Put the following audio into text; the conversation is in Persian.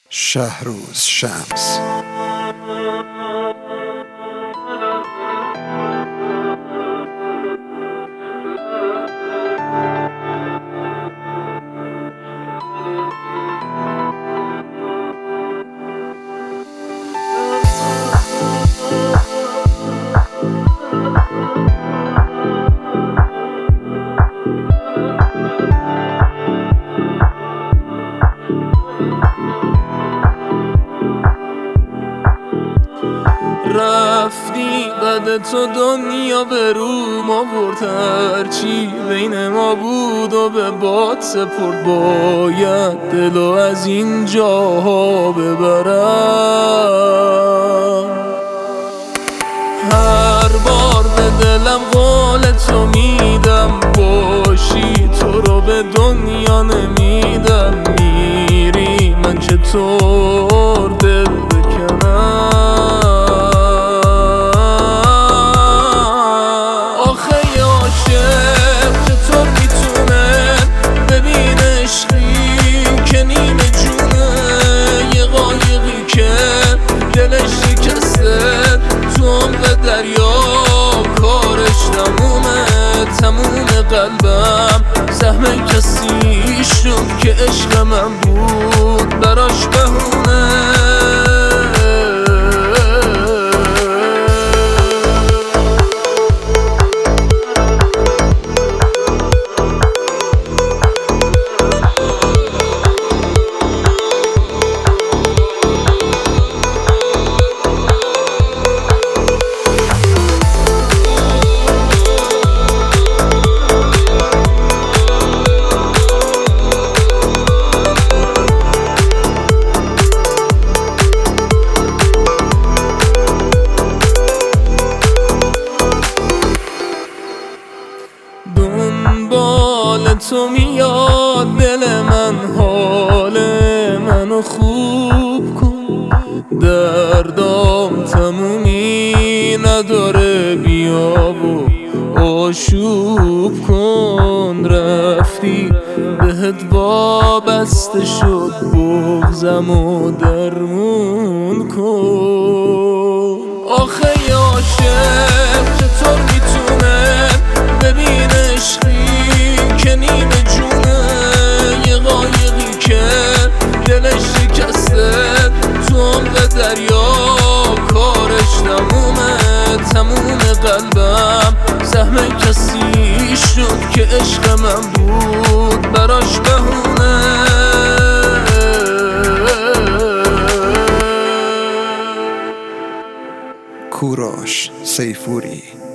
شهروز شمس. رفتی بعد تو دنیا به روم آورد، هرچی بین ما بود و به باد سپرد. باید دلو از این جاها ببرم. هر بار به دلم قول تو میدم، باشی تو رو به دنیا نمیدم. میری من چطور دل بکنم؟ چطور میتونه ببین عشقی که نیمه جونه، یه قایقی که دلش شکسته تو عمق دریا، کارش تموم قلبم سهم کسی شد که عشق من بود براش بهونه. دنبال تو میاد دل من، حال منو خوب کن. دردام تمومی نداره، بیا و آشوب کن. رفتی بهت وابسته شد بغضم و درمون کن. آخه عاشق چطور میتونه ببین عشقی که نیمه جونه، یه قایقی که دلش شکسته تو عمق دریا، کارش تموم قلبم سهم کسی شد که عشق من بود براش بهونه. کوروش سیفوری.